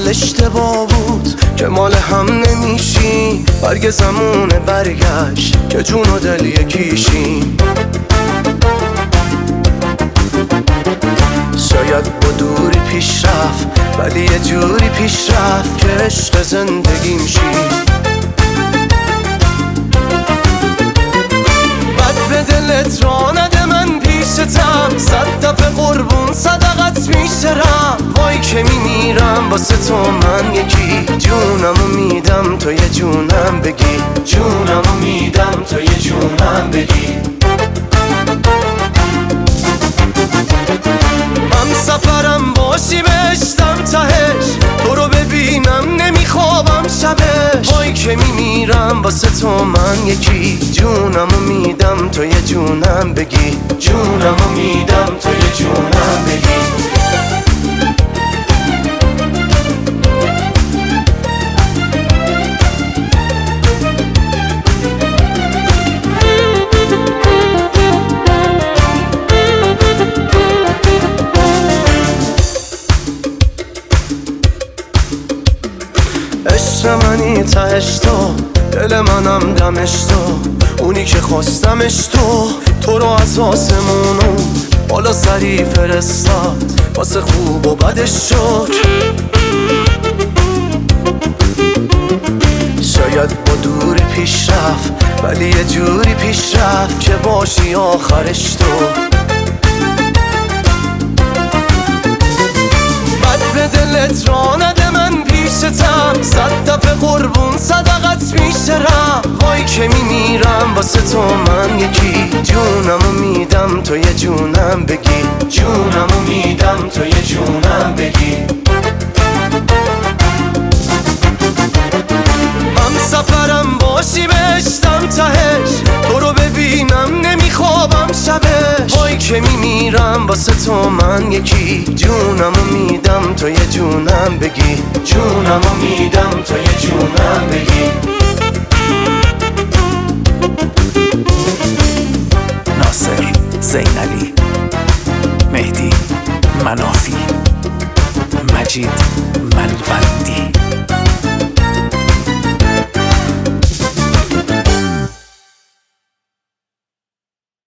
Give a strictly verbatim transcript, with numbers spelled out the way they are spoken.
اشتباه بود که مال هم نمیشیم. برگ زمونه برگشت که جون و دل یکیشیم. شاید با دوری پیش رفت ولی یه جوری پیش رفت که عشق زندگیم شی. بد به دلت را نده من پیشتم، صد دفعه قربون صدقت میشرم. وای که میمیرم واسه تو من یکی، جونمو میدم تو یه جونم بگی، جونمو میدم تو یه جونم بگی. من سفرم باشی بشتم تهش، تو رو ببینم نمیخوابم شبش. وای که میمیرم واسه تو من یکی، جونمو میدم تو یه جونم بگی، جونمو میدم تو یه جونم بگی. عشق منی تهش تو، دل منم دمش تو، اونی که خواستمش تو. تو رو از آسمونو بالا سری فرستاد، واسه خوب و بدش شد. شاید با دوری پیش رفت ولی یه جوری پیش رفت که باشی آخرش تو. بد به دلت را نده من پیشتم، صد دفعه قربون صدقت میشرم. وای که میمیرم واسه تو من یکی، جونمو میدم تو یه جونم بگی، جونمو میدم تو یه جونم بگی. هم سفرم باشی بشتم تهش، تو رو ببینم نمیخوابم شبش. وای که میمیرم واسه تو من یکی، جونمو میدم تو یه جونم بگی، جونمو میدم تو یه جونم بگی. ناصر زینعلی، مهدی منافی، مجید